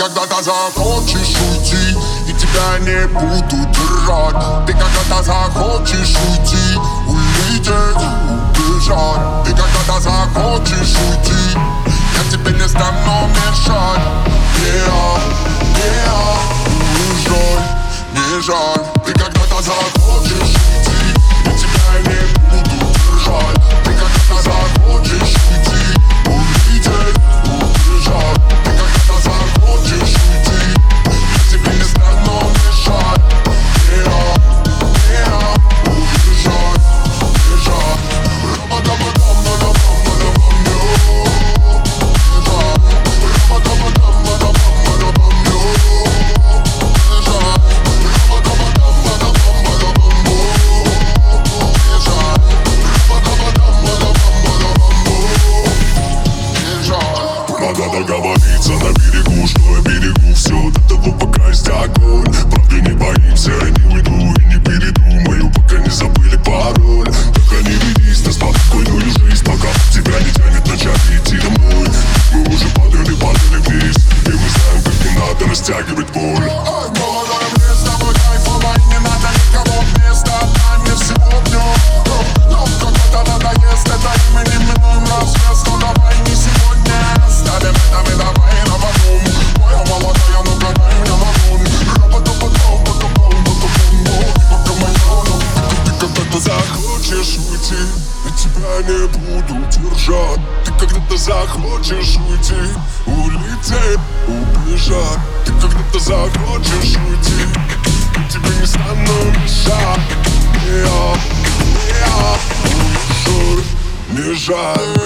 когда-то захочешь уйти, и тебя не буду держать. Ты когда-то захочешь уйти, улететь, убежать. Ты когда-то захочешь уйти, я тебе не стану мешать. Уезжай, не жаль. Ты когда-то захочешь уйти, и тебя не буду держать. Ты когда-то захочешь уйти, улететь, убежать. Ты когда-то захочешь уйти, я тебе не стану мешать. Уезжай, уезжай. Надо договориться на берегу, что я берегу все до того, пока есть огонь. Правда не боимся, не уйду и не передумаю, пока не забыли пароль. Только не ведись на спокойную жизнь, пока тебя не тянет начать идти домой. Мы уже падали вниз, и мы знаем, как не надо растягивать боль. Молодой, мне с тобой кайфово, и не надо никого вместо. Дай мне всего днем, но когда-то надоест это имени минуем развес. Но давай не сегодня, ставим это мы давай на потом. Моя молодая, ну-ка дай мне вагон. Ты когда-то захочешь уйти, и тебя не буду держать. Ты когда-то захочешь уйти, улететь, убежать. Ты когда-то захочешь уйти, и тебе не стану мешать. Уезжай, не жаль.